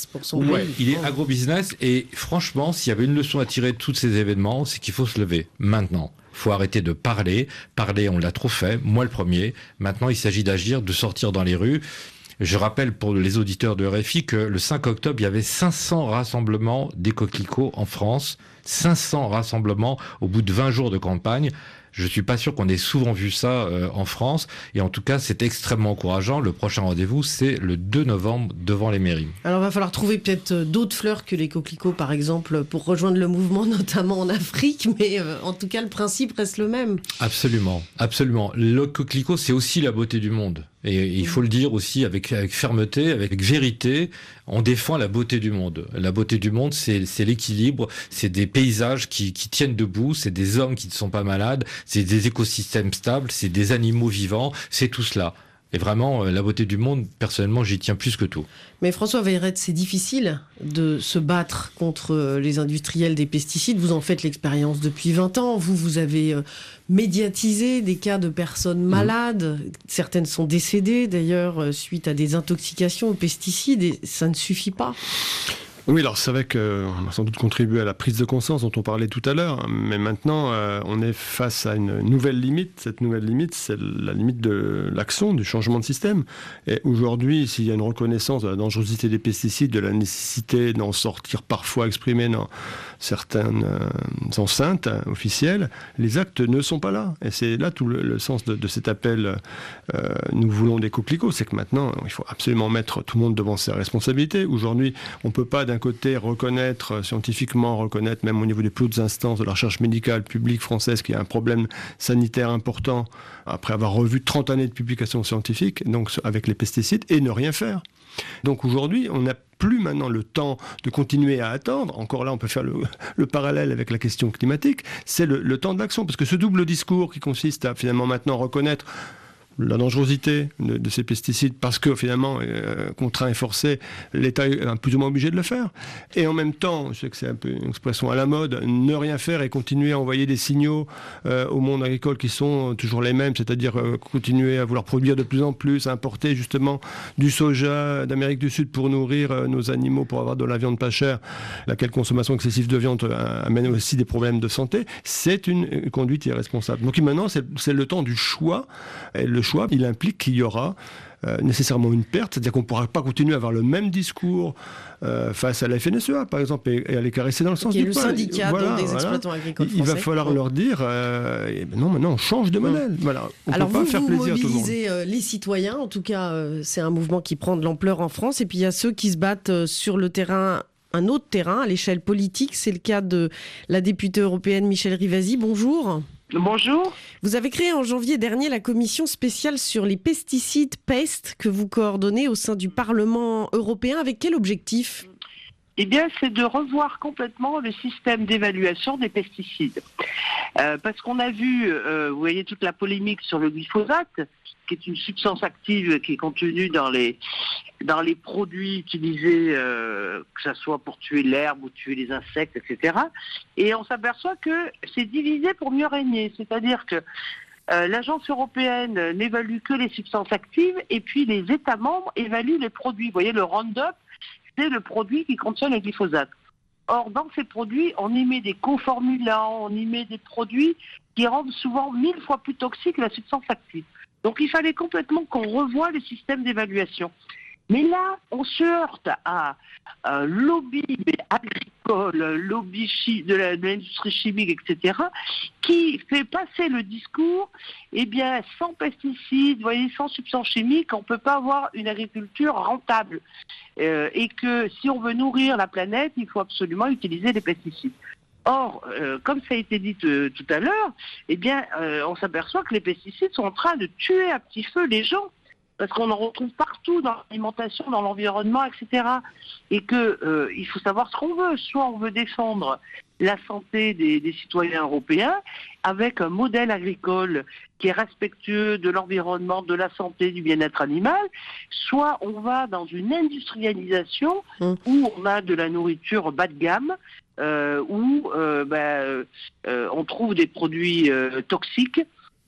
Ouais, il est agro-business et franchement, s'il y avait une leçon à tirer de tous ces événements, c'est qu'il faut se lever maintenant. Il faut arrêter de parler. Parler, on l'a trop fait, moi le premier. Maintenant, il s'agit d'agir, de sortir dans les rues. Je rappelle pour les auditeurs de R F I que le cinq octobre, il y avait cinq cents rassemblements des coquelicots en France. cinq cents rassemblements au bout de vingt jours de campagne. Je suis pas sûr qu'on ait souvent vu ça euh, en France. Et en tout cas, c'est extrêmement encourageant. Le prochain rendez-vous, c'est le deux novembre devant les mairies. Alors, il va falloir trouver peut-être d'autres fleurs que les coquelicots, par exemple, pour rejoindre le mouvement, notamment en Afrique. Mais euh, en tout cas, le principe reste le même. Absolument, absolument. Le coquelicot, c'est aussi la beauté du monde. Et il faut le dire aussi avec, avec fermeté, avec vérité, on défend la beauté du monde. La beauté du monde, c'est, c'est l'équilibre, c'est des paysages qui, qui tiennent debout, c'est des hommes qui ne sont pas malades, c'est des écosystèmes stables, c'est des animaux vivants, c'est tout cela. Et vraiment, la beauté du monde, personnellement, j'y tiens plus que tout. Mais François Weyrette, c'est difficile de se battre contre les industriels des pesticides. Vous en faites l'expérience depuis vingt ans. Vous, vous avez médiatisé des cas de personnes malades. Mmh. Certaines sont décédées, d'ailleurs, suite à des intoxications aux pesticides. Et ça ne suffit pas. Oui, alors c'est vrai qu'on a sans doute contribué à la prise de conscience dont on parlait tout à l'heure, mais maintenant euh, on est face à une nouvelle limite. Cette nouvelle limite, c'est la limite de l'action, du changement de système. Et aujourd'hui, s'il y a une reconnaissance de la dangerosité des pesticides, de la nécessité d'en sortir parfois exprimée dans certaines euh, enceintes euh, officielles, les actes ne sont pas là. Et c'est là tout le, le sens de, de cet appel euh, « Nous voulons des coquelicots », c'est que maintenant, il faut absolument mettre tout le monde devant ses responsabilités. Aujourd'hui, on ne peut pas d'un côté reconnaître scientifiquement, reconnaître même au niveau des plus hautes instances de la recherche médicale publique française qu'il y a un problème sanitaire important après avoir revu trente années de publications scientifiques donc avec les pesticides et ne rien faire. Donc aujourd'hui, on n'a plus maintenant le temps de continuer à attendre. Encore là, on peut faire le, le parallèle avec la question climatique. C'est le, le temps de l'action. Parce que ce double discours qui consiste à finalement maintenant reconnaître la dangerosité de, de ces pesticides parce que finalement, euh, contraint et forcé, l'État est plus ou moins obligé de le faire. Et en même temps, je sais que c'est un peu une expression à la mode, ne rien faire et continuer à envoyer des signaux euh, au monde agricole qui sont toujours les mêmes, c'est-à-dire euh, continuer à vouloir produire de plus en plus, à importer justement du soja d'Amérique du Sud pour nourrir euh, nos animaux, pour avoir de la viande pas chère, laquelle consommation excessive de viande euh, amène aussi des problèmes de santé. C'est une, une conduite irresponsable. Donc maintenant, c'est, c'est le temps du choix. Et le choix, il implique qu'il y aura euh, nécessairement une perte, c'est-à-dire qu'on ne pourra pas continuer à avoir le même discours euh, face à la F N S E A, par exemple, et, et à les caresser dans le sens qui est du le poil. syndicat voilà, des voilà. exploitants agricoles français. Il va falloir leur dire, euh, eh ben non, maintenant on change de modèle. Mmh. Voilà. On Alors peut pas vous, faire vous plaisir à tout le monde. mobilisez euh, les citoyens, en tout cas, euh, c'est un mouvement qui prend de l'ampleur en France, et puis il y a ceux qui se battent euh, sur le terrain. Un autre terrain, à l'échelle politique, c'est le cas de la députée européenne Michèle Rivasi. Bonjour. Bonjour. Vous avez créé en janvier dernier la commission spéciale sur les pesticides PEST que vous coordonnez au sein du Parlement européen. Avec quel objectif ? Eh bien, c'est de revoir complètement le système d'évaluation des pesticides. Euh, parce qu'on a vu, euh, vous voyez, toute la polémique sur le glyphosate, qui est une substance active qui est contenue dans les, dans les produits utilisés, euh, que ce soit pour tuer l'herbe ou tuer les insectes, et cetera. Et on s'aperçoit que c'est divisé pour mieux régner. C'est-à-dire que euh, l'agence européenne n'évalue que les substances actives et puis les États membres évaluent les produits. Vous voyez, le Roundup, c'est le produit qui contient le glyphosate. Or, dans ces produits, on y met des coformulants, on y met des produits qui rendent souvent mille fois plus toxique la substance active. Donc il fallait complètement qu'on revoie le système d'évaluation. Mais là, on se heurte à un lobby agricole, lobby chi- de, la, de l'industrie chimique, et cetera, qui fait passer le discours, eh bien, sans pesticides, voyez, sans substances chimiques, on ne peut pas avoir une agriculture rentable. Euh, et que si on veut nourrir la planète, il faut absolument utiliser les pesticides. Or, euh, comme ça a été dit euh, tout à l'heure, eh bien, euh, on s'aperçoit que les pesticides sont en train de tuer à petit feu les gens, parce qu'on en retrouve partout dans l'alimentation, dans l'environnement, et cetera. Et que euh, il faut savoir ce qu'on veut. Soit on veut défendre la santé des, des citoyens européens avec un modèle agricole qui est respectueux de l'environnement, de la santé, du bien-être animal, soit on va dans une industrialisation mmh. où on a de la nourriture bas de gamme, Euh, où euh, bah, euh, on trouve des produits euh, toxiques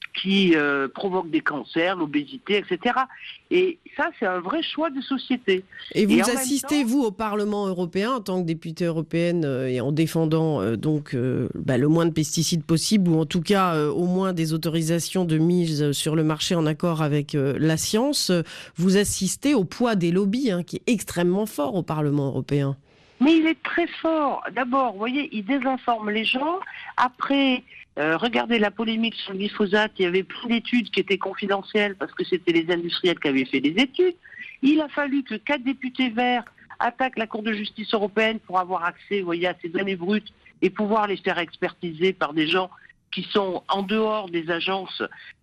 qui euh, provoquent des cancers, l'obésité, et cetera. Et ça, c'est un vrai choix de société. Et vous et assistez, temps... vous, au Parlement européen, en tant que députée européenne, euh, et en défendant euh, donc euh, bah, le moins de pesticides possible, ou en tout cas euh, au moins des autorisations de mise sur le marché en accord avec euh, la science. Vous assistez au poids des lobbies, hein, qui est extrêmement fort au Parlement européen. Mais il est très fort. D'abord, vous voyez, il désinforme les gens. Après, euh, regardez la polémique sur le glyphosate. Il y avait plein d'études qui étaient confidentielles parce que c'était les industriels qui avaient fait les études. Il a fallu que quatre députés verts attaquent la Cour de justice européenne pour avoir accès, vous voyez, à ces données brutes et pouvoir les faire expertiser par des gens qui sont en dehors des agences.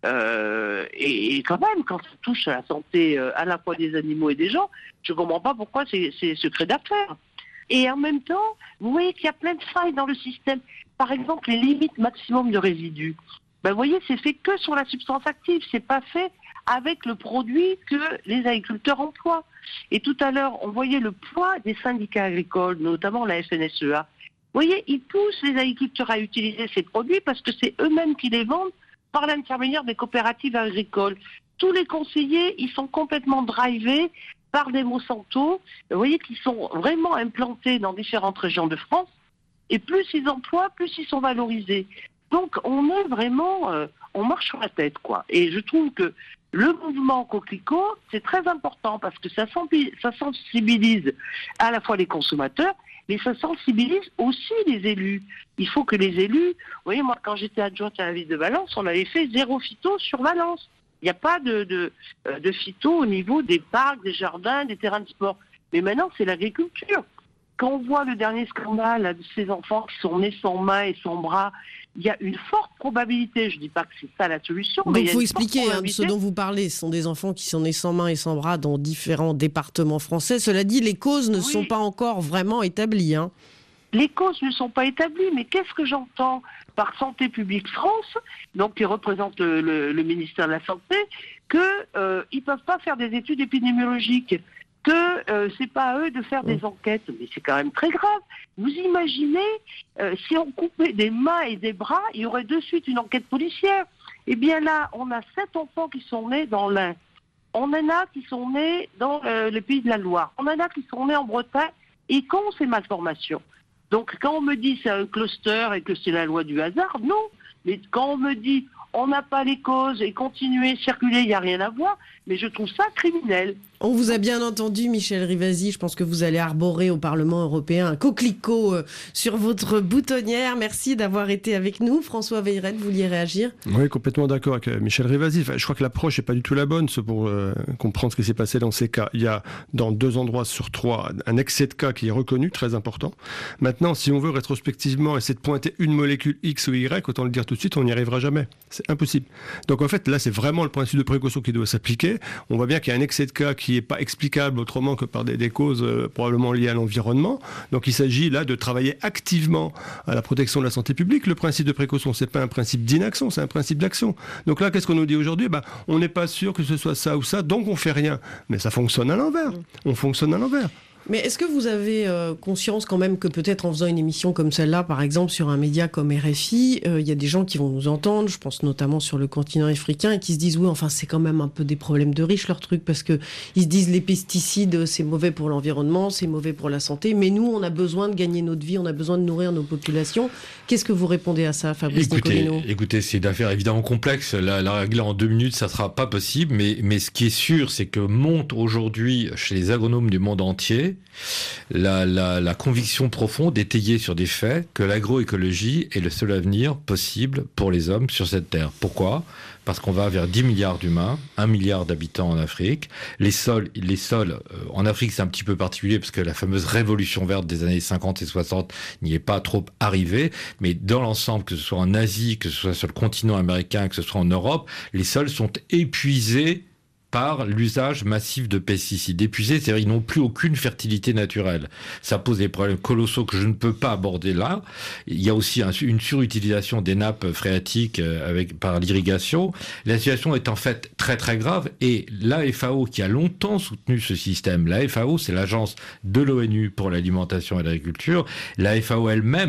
Euh, et, et quand même, quand ça touche à la santé euh, à la fois des animaux et des gens, je ne comprends pas pourquoi c'est, c'est secret d'affaires. Et en même temps, vous voyez qu'il y a plein de failles dans le système. Par exemple, les limites maximum de résidus. Ben, vous voyez, c'est fait que sur la substance active. C'est pas fait avec le produit que les agriculteurs emploient. Et tout à l'heure, on voyait le poids des syndicats agricoles, notamment la F N S E A. Vous voyez, ils poussent les agriculteurs à utiliser ces produits parce que c'est eux-mêmes qui les vendent par l'intermédiaire des coopératives agricoles. Tous les conseillers, ils sont complètement drivés par des Monsanto, vous voyez qu'ils sont vraiment implantés dans différentes régions de France, et plus ils emploient, plus ils sont valorisés. Donc on est vraiment, euh, on marche sur la tête, quoi. Et je trouve que le mouvement coquelicot, c'est très important parce que ça, ça sensibilise à la fois les consommateurs, mais ça sensibilise aussi les élus. Il faut que les élus, vous voyez, moi quand j'étais adjointe à la ville de Valence, on avait fait zéro phyto sur Valence. Il n'y a pas de, de, de phyto au niveau des parcs, des jardins, des terrains de sport. Mais maintenant, c'est l'agriculture. Quand on voit le dernier scandale là, de ces enfants qui sont nés sans main et sans bras, il y a une forte probabilité, je ne dis pas que c'est ça la solution. Donc il faut expliquer hein, de ce dont vous parlez. Ce sont des enfants qui sont nés sans main et sans bras dans différents départements français. Cela dit, les causes ne oui. sont pas encore vraiment établies. Hein. Les causes ne sont pas établies, mais qu'est-ce que j'entends par Santé publique France, donc qui représente le, le, le ministère de la Santé, qu'ils euh, ne peuvent pas faire des études épidémiologiques, que euh, ce n'est pas à eux de faire des enquêtes. Mais c'est quand même très grave. Vous imaginez, euh, si on coupait des mains et des bras, il y aurait de suite une enquête policière. Eh bien là, on a sept enfants qui sont nés dans l'Ain. On en a qui sont nés dans euh, le pays de la Loire. On en a qui sont nés en Bretagne et qui ont ces malformations. Donc quand on me dit c'est un cluster et que c'est la loi du hasard, non. Mais quand on me dit on n'a pas les causes et continuer, circuler, il n'y a rien à voir, mais je trouve ça criminel. On vous a bien entendu, Michel Rivasi. Je pense que vous allez arborer au Parlement européen un coquelicot euh, sur votre boutonnière. Merci d'avoir été avec nous. François Veillerette, vous vouliez réagir ? Oui, complètement d'accord avec Michel Rivasi. Enfin, je crois que l'approche n'est pas du tout la bonne pour euh, comprendre ce qui s'est passé dans ces cas. Il y a dans deux endroits sur trois un excès de cas qui est reconnu, très important. Maintenant, si on veut rétrospectivement essayer de pointer une molécule X ou Y, autant le dire tout de suite, on n'y arrivera jamais. C'est impossible. Donc en fait, là, c'est vraiment le principe de précaution qui doit s'appliquer. On voit bien qu'il y a un excès de cas qui n'est pas explicable autrement que par des, des causes euh, probablement liées à l'environnement. Donc il s'agit là de travailler activement à la protection de la santé publique. Le principe de précaution, c'est pas un principe d'inaction, c'est un principe d'action. Donc là, qu'est-ce qu'on nous dit aujourd'hui ? Ben, on n'est pas sûr que ce soit ça ou ça, donc on fait rien. Mais ça fonctionne à l'envers. On fonctionne à l'envers. Mais est-ce que vous avez euh, conscience quand même que peut-être en faisant une émission comme celle-là, par exemple sur un média comme R F I, il euh, y a des gens qui vont nous entendre, je pense notamment sur le continent africain, et qui se disent oui, enfin c'est quand même un peu des problèmes de riches leur truc, parce que ils se disent les pesticides c'est mauvais pour l'environnement, c'est mauvais pour la santé, mais nous on a besoin de gagner notre vie, on a besoin de nourrir nos populations. Qu'est-ce que vous répondez à ça, Fabrice Nicolino ? Écoutez, c'est une affaire évidemment complexe. La, la régler en deux minutes, ça sera pas possible, mais, mais ce qui est sûr, c'est que monte aujourd'hui chez les agronomes du monde entier La, la, la conviction profonde étayée sur des faits que l'agroécologie est le seul avenir possible pour les hommes sur cette terre. Pourquoi ? Parce qu'on va vers dix milliards d'humains, un milliard d'habitants en Afrique. Les sols, les sols euh, en Afrique, c'est un petit peu particulier parce que la fameuse révolution verte des années cinquante et soixante n'y est pas trop arrivée. Mais dans l'ensemble, que ce soit en Asie, que ce soit sur le continent américain, que ce soit en Europe, les sols sont épuisés par l'usage massif de pesticides. Épuisés, c'est-à-dire qu'ils n'ont plus aucune fertilité naturelle. Ça pose des problèmes colossaux que je ne peux pas aborder là. Il y a aussi un, une surutilisation des nappes phréatiques avec, par l'irrigation. La situation est en fait très très grave et l'A F A O qui a longtemps soutenu ce système, l'A F A O c'est l'agence de l'ONU pour l'alimentation et l'agriculture, l'A F A O elle-même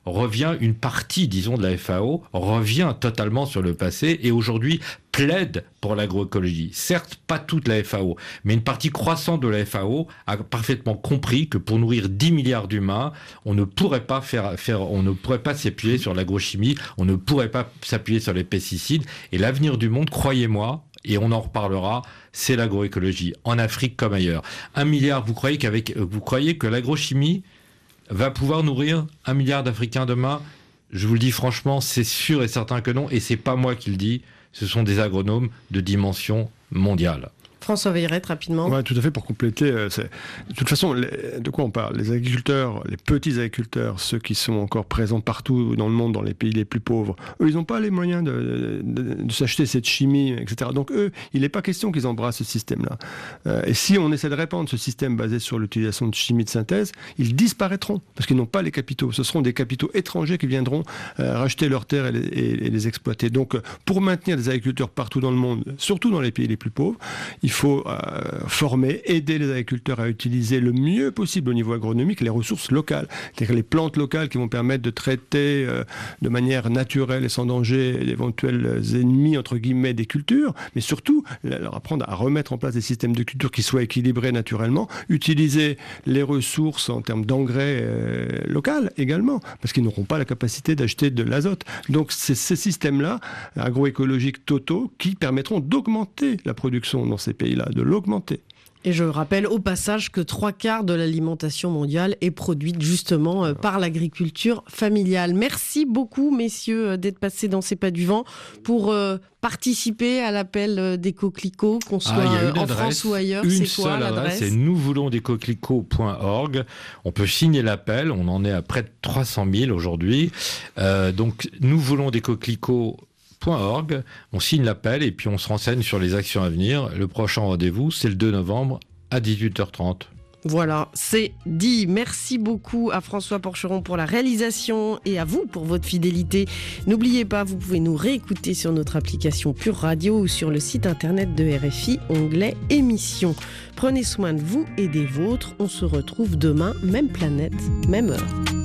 revient, une partie, disons, de la F A O revient totalement sur le passé et aujourd'hui plaide pour l'agroécologie. Certes, pas toute la F A O, mais une partie croissante de la F A O a parfaitement compris que pour nourrir dix milliards d'humains, on ne pourrait pas faire, faire, on ne pourrait pas s'appuyer sur l'agrochimie, on ne pourrait pas s'appuyer sur les pesticides. Et l'avenir du monde, croyez-moi, et on en reparlera, c'est l'agroécologie, en Afrique comme ailleurs. Un milliard, vous croyez qu'avec, vous croyez que l'agrochimie va pouvoir nourrir un milliard d'Africains demain? Je vous le dis franchement, c'est sûr et certain que non, et c'est pas moi qui le dis, ce sont des agronomes de dimension mondiale. François Veillerette, rapidement. Oui, tout à fait, pour compléter. Euh, c'est... De toute façon, les... de quoi on parle? Les agriculteurs, les petits agriculteurs, ceux qui sont encore présents partout dans le monde, dans les pays les plus pauvres, eux, ils n'ont pas les moyens de, de, de, de s'acheter cette chimie, et cetera. Donc eux, il n'est pas question qu'ils embrassent ce système-là. Euh, et si on essaie de répandre ce système basé sur l'utilisation de chimie de synthèse, ils disparaîtront, parce qu'ils n'ont pas les capitaux. Ce seront des capitaux étrangers qui viendront euh, racheter leurs terres et les, et, et les exploiter. Donc, pour maintenir des agriculteurs partout dans le monde, surtout dans les pays les plus pauvres, il faut Il faut euh, former, aider les agriculteurs à utiliser le mieux possible au niveau agronomique les ressources locales, c'est-à-dire les plantes locales qui vont permettre de traiter euh, de manière naturelle et sans danger d'éventuels ennemis entre guillemets des cultures, mais surtout leur apprendre à remettre en place des systèmes de culture qui soient équilibrés naturellement, utiliser les ressources en termes d'engrais euh, local également, parce qu'ils n'auront pas la capacité d'acheter de l'azote. Donc c'est ces systèmes-là agroécologiques totaux qui permettront d'augmenter la production dans ces pays-là, de l'augmenter. Et je rappelle au passage que trois quarts de l'alimentation mondiale est produite justement euh, par l'agriculture familiale. Merci beaucoup, messieurs, euh, d'être passés dans ces pas du vent pour euh, participer à l'appel euh, des coquelicots, qu'on soit ah, euh, en adresse, France ou ailleurs. Une c'est seule quoi adresse, l'adresse? c'est nous voulons des coquelicots point org. On peut signer l'appel, on en est à près de trois cent mille aujourd'hui. Euh, donc, nous voulons des coquelicots .org, on signe l'appel et puis on se renseigne sur les actions à venir. Le prochain rendez-vous, c'est le deux novembre à dix-huit heures trente. Voilà, c'est dit. Merci beaucoup à François Porcheron pour la réalisation et à vous pour votre fidélité. N'oubliez pas, vous pouvez nous réécouter sur notre application Pure Radio ou sur le site internet de R F I, onglet émissions. Prenez soin de vous et des vôtres. On se retrouve demain, même planète, même heure.